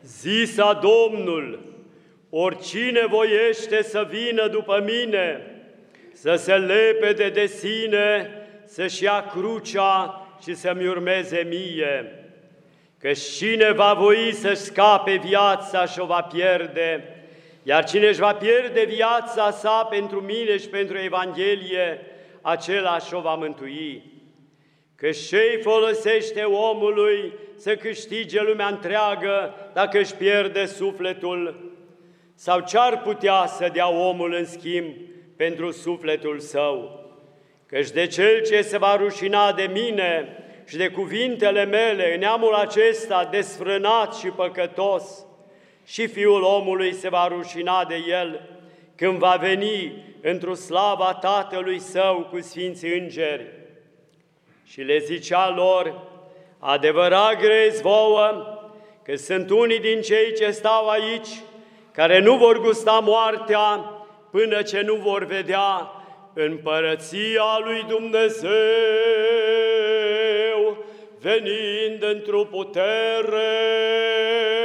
Zisa Domnul: oricine voiește să vină după mine, să se lepede de sine, să-și ia crucea și să-mi urmeze mie. Căci cine va voi să-și scape viața și o va pierde, iar cine își va pierde viața sa pentru mine și pentru Evanghelie, acela și-o va mântui. Căci ce-i folosește omului să câștige lumea întreagă dacă își pierde sufletul? Sau ce-ar putea să dea omul în schimb pentru sufletul său? Căci de cel ce se va rușina de mine și de cuvintele mele în neamul acesta desfrânat și păcătos, și Fiul omului se va rușina de el când va veni într-o slava Tatălui Său cu sfinții îngeri. Și le zicea lor: adevărat grezi vouă că sunt unii din cei ce stau aici care nu vor gusta moartea până ce nu vor vedea împărăția lui Dumnezeu venind într-o putere.